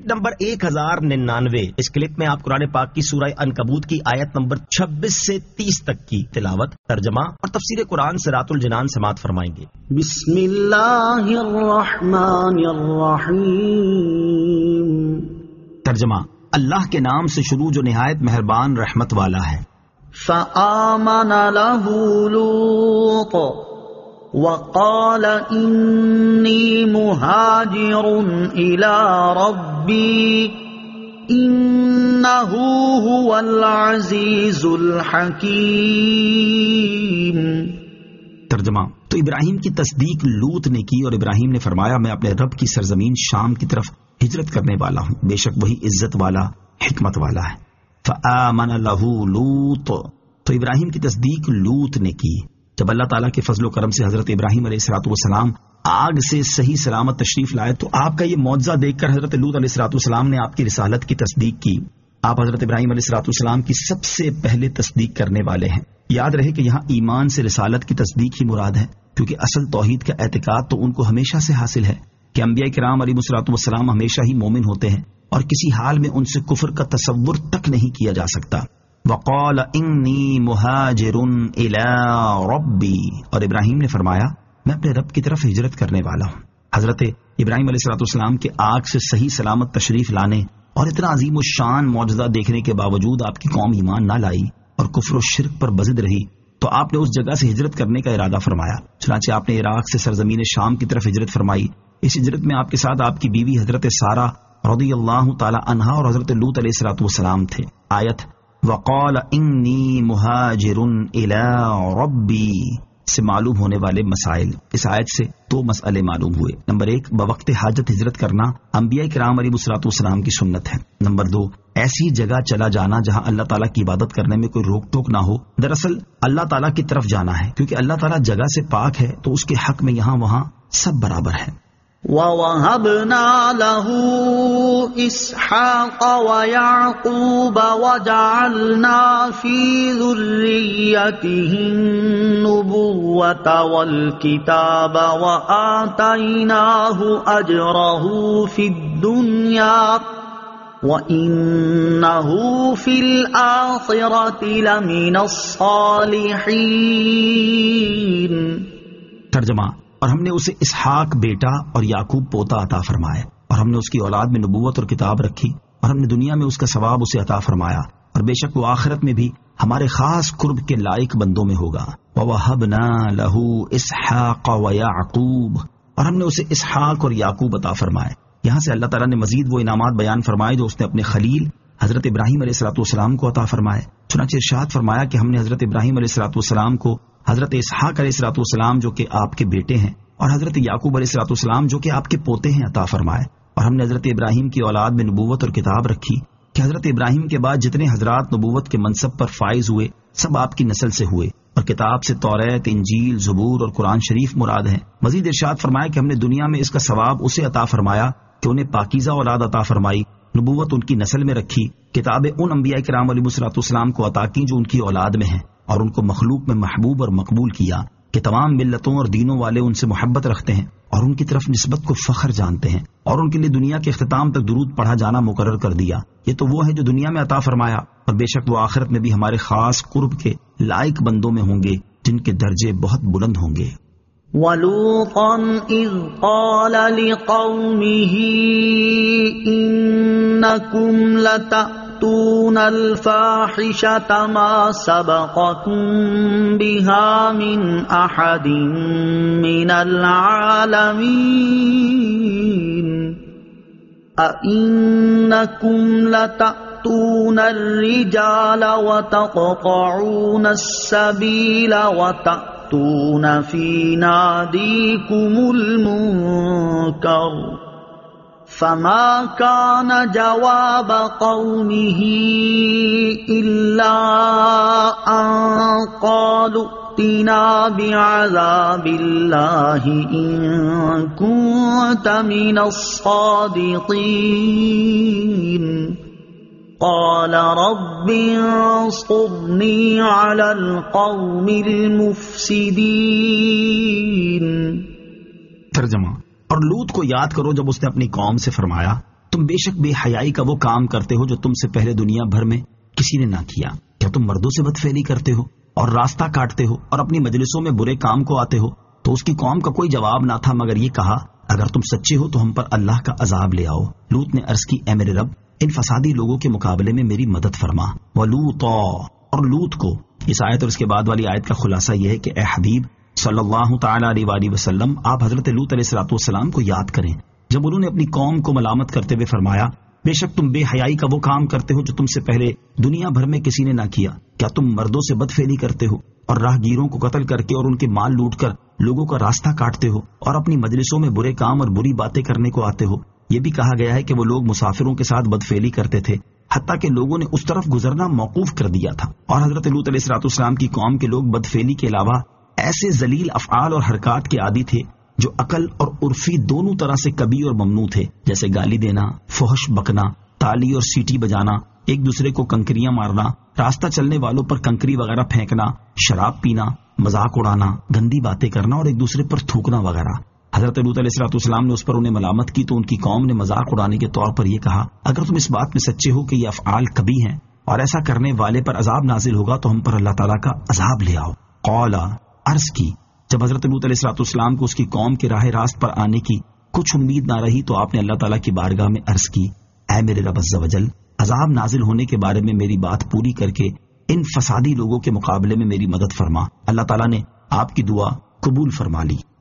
Number 1099. اس clip میں آپ قرآن پاک کی سورہ عنکبوت کی آیت نمبر 26 سے 30 تک کی تلاوت، ترجمہ اور تفسیر قرآن صراط الجنان سماعت فرمائیں گے. بسم اللہ الرحمن الرحیم. ترجمہ: اللہ کے نام سے شروع جو نہایت مہربان رحمت والا ہے. فآمن له لوط وقال انی مہاجر الی ربی انہ هو العزیز الحکیم. ترجمہ: تو ابراہیم کی تصدیق لوط نے کی اور ابراہیم نے فرمایا میں اپنے رب کی سرزمین شام کی طرف ہجرت کرنے والا ہوں، بے شک وہی عزت والا حکمت والا ہے. فآمن له لوط، تو ابراہیم کی تصدیق لوط نے کی. جب اللہ تعالیٰ کے فضل و کرم سے حضرت ابراہیم علیہ السلام آگ سے صحیح سلامت تشریف لائے تو آپ کا یہ معجزہ دیکھ کر حضرت لوط علیہ السلام نے آپ کی رسالت کی تصدیق کی. آپ حضرت ابراہیم علیہ السلام کی سب سے پہلے تصدیق کرنے والے ہیں. یاد رہے کہ یہاں ایمان سے رسالت کی تصدیق ہی مراد ہے، کیونکہ اصل توحید کا اعتقاد تو ان کو ہمیشہ سے حاصل ہے کہ انبیاء کرام علیہ السلام ہمیشہ ہی مومن ہوتے ہیں اور کسی حال میں ان سے کفر کا تصور تک نہیں کیا جا سکتا. وقال انی مہاجر الی ربی، اور ابراہیم نے فرمایا میں اپنے رب کی طرف ہجرت کرنے والا ہوں. حضرت ابراہیم علیہ السلام کے آگ سے صحیح سلامت تشریف لانے اور اتنا عظیم الشان معجزہ دیکھنے کے باوجود آپ کی قوم ایمان نہ لائی اور کفر و شرک پر بضد رہی تو آپ نے اس جگہ سے ہجرت کرنے کا ارادہ فرمایا. چنانچہ آپ نے عراق سے سرزمین شام کی طرف ہجرت فرمائی. اس ہجرت میں آپ کے ساتھ آپ کی بیوی حضرت سارہ رضی اللہ تعالی عنہا اور حضرت لوط علیہ السلام تھے. آیت وقال انی مہاجر الی ربی سے معلوم ہونے والے مسائل. اس آیت سے دو مسئلے معلوم ہوئے. نمبر 1، بوقت حاجت ہجرت کرنا انبیاء کرام علیہ السلام کی سنت ہے. نمبر 2، ایسی جگہ چلا جانا جہاں اللہ تعالیٰ کی عبادت کرنے میں کوئی روک ٹوک نہ ہو. دراصل اللہ تعالیٰ کی طرف جانا ہے کیونکہ اللہ تعالیٰ جگہ سے پاک ہے تو اس کے حق میں یہاں وہاں سب برابر ہے. وَوَهَبْنَا لَهُ إِسْحَاقَ وَيَعْقُوبَ وَجَعَلْنَا فِي ذُرِّيَّتِهِ النُّبُوَّةَ وَالْكِتَابَ وَآتَيْنَاهُ أَجْرَهُ فِي الدُّنْيَا وَإِنَّهُ فِي الْآخِرَةِ لَمِنَ الصَّالِحِينَ. ترجمہ: اور ہم نے اسے اسحاق بیٹا اور یعقوب پوتا عطا فرمایا، اور ہم نے اس کی اولاد میں نبوت اور کتاب رکھی، اور ہم نے دنیا میں اس کا ثواب اسے عطا فرمایا، اور بے شک وہ آخرت میں بھی ہمارے خاص قرب کے لائق بندوں میں ہوگا. وَوَهَبْنَا لَهُ إِسْحَاقَ وَيَعْقُوبَ، اور ہم نے اسے اسحاق اور یعقوب عطا فرمائے. یہاں سے اللہ تعالیٰ نے مزید وہ انعامات بیان فرمائے جو اس نے اپنے خلیل حضرت ابراہیم علیہ السلام کو عطا فرمائے. چنانچہ ارشاد فرمایا کہ ہم نے حضرت ابراہیم علیہ السلام کو حضرت اسحاق علیہ السلام جو کہ آپ کے بیٹے ہیں اور حضرت یعقوب علیہ السلام جو کہ آپ کے پوتے ہیں عطا فرمائے. اور ہم نے حضرت ابراہیم کی اولاد میں نبوت اور کتاب رکھی کہ حضرت ابراہیم کے بعد جتنے حضرات نبوت کے منصب پر فائز ہوئے سب آپ کی نسل سے ہوئے، اور کتاب سے توریت، انجیل، زبور اور قرآن شریف مراد ہیں. مزید ارشاد فرمایا کہ ہم نے دنیا میں اس کا ثواب اسے عطا فرمایا کہ انہیں پاکیزہ اولاد عطا فرمائی، نبوت ان کی نسل میں رکھی، کتابیں ان انبیاء کرام علیہ السلام کو عطا کی جو ان کی اولاد میں ہیں، اور ان کو مخلوق میں محبوب اور مقبول کیا کہ تمام ملتوں اور دینوں والے ان سے محبت رکھتے ہیں اور ان کی طرف نسبت کو فخر جانتے ہیں، اور ان کے لیے دنیا کے اختتام تک درود پڑھا جانا مقرر کر دیا. یہ تو وہ ہے جو دنیا میں عطا فرمایا، اور بے شک وہ آخرت میں بھی ہمارے خاص قرب کے لائق بندوں میں ہوں گے جن کے درجے بہت بلند ہوں گے. وَلُوطًا إِذْ قَالَ لِقَوْمِهِ إِنَّكُمْ لَتَأْتُونَ الْفَاحِشَةَ مَا سَبَقَكُمْ بِهَا مِنْ أَحَدٍ مِنَ الْعَالَمِينَ أَإِنَّكُمْ لَتَأْتُونَ الرِّجَالَ وَتَقْطَعُونَ السَّبِيلَ وَتَأْتُونَ فِي نَادِيكُمُ الْمُنكَرَ فَمَا كَانَ جَوَابَ قَوْمِهِ إِلَّا أَن قَالُوا ائْتِنَا بِعَذَابِ اللَّهِ إِن كُنتَ مِنَ الصَّادِقِينَ قال رب انصرنی علی القوم المفسدین. ترجمہ: اور لوط کو یاد کرو جب اس نے اپنی قوم سے فرمایا تم بے شک بے حیائی کا وہ کام کرتے ہو جو تم سے پہلے دنیا بھر میں کسی نے نہ کیا. کیا تم مردوں سے بدفعلی کرتے ہو اور راستہ کاٹتے ہو اور اپنی مجلسوں میں برے کام کو آتے ہو؟ تو اس کی قوم کا کوئی جواب نہ تھا مگر یہ کہا اگر تم سچے ہو تو ہم پر اللہ کا عذاب لے آؤ. لوط نے عرض کی اے میرے رب ان فسادی لوگوں کے مقابلے میں میری مدد فرما. وَلُوطًا، اور لوط کو. اس آیت اور اس کے بعد والی آیت کا خلاصہ یہ ہے کہ اے حبیب صلی اللہ تعالی علیہ وآلہ وسلم، آپ حضرت لوط علیہ السلام کو یاد کریں جب انہوں نے اپنی قوم کو ملامت کرتے ہوئے فرمایا بے شک تم بے حیائی کا وہ کام کرتے ہو جو تم سے پہلے دنیا بھر میں کسی نے نہ کیا. کیا تم مردوں سے بدفعلی کرتے ہو اور راہگیروں کو قتل کر کے اور ان کے مال لوٹ کر لوگوں کا راستہ کاٹتے ہو اور اپنی مجلسوں میں برے کام اور بری باتیں کرنے کو آتے ہو؟ یہ بھی کہا گیا ہے کہ وہ لوگ مسافروں کے ساتھ بدفعلی کرتے تھے حتیٰ کہ لوگوں نے اس طرف گزرنا موقوف کر دیا تھا. اور حضرت لوط علیہ السلام کی قوم کے لوگ بدفعلی کے علاوہ ایسے ذلیل افعال اور حرکات کے عادی تھے جو عقل اور عرفی دونوں طرح سے کبھی اور ممنوع تھے، جیسے گالی دینا، فحش بکنا، تالی اور سیٹی بجانا، ایک دوسرے کو کنکریاں مارنا، راستہ چلنے والوں پر کنکری وغیرہ پھینکنا، شراب پینا، مذاق اڑانا، گندی باتیں کرنا اور ایک دوسرے پر تھوکنا وغیرہ. حضرت لوط علیہ السلام نے اس پر انہیں ملامت کی تو ان کی قوم نے مذاق اڑانے کے طور پر یہ کہا اگر تم اس بات میں سچے ہو کہ یہ افعال کبھی ہیں اور ایسا کرنے والے پر عذاب نازل ہوگا تو ہم پر اللہ تعالیٰ کا عذاب لے آؤ. قال، عرض کی جب حضرت لوط علیہ السلام کو اس کی قوم کے راہ راست پر آنے کی کچھ امید نہ رہی تو آپ نے اللہ تعالیٰ کی بارگاہ میں عرض کی اے میرے رب عز و جل، عذاب نازل ہونے کے بارے میں میری بات پوری کر کے ان فسادی لوگوں کے مقابلے میں میری مدد فرما. اللہ تعالیٰ نے آپ کی دعا قبول فرما لی.